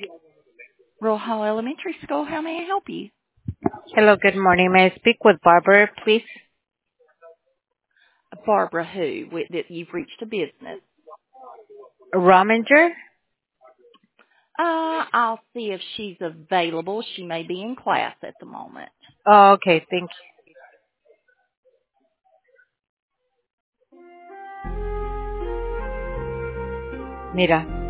Rojo Elementary School, how may I help you? Hello, good morning. May I speak with Barbara, please? Barbara who? That you've reached a business. Rominger? I'll see if she's available. She may be in class at the moment. Oh, okay, thank you. Mira.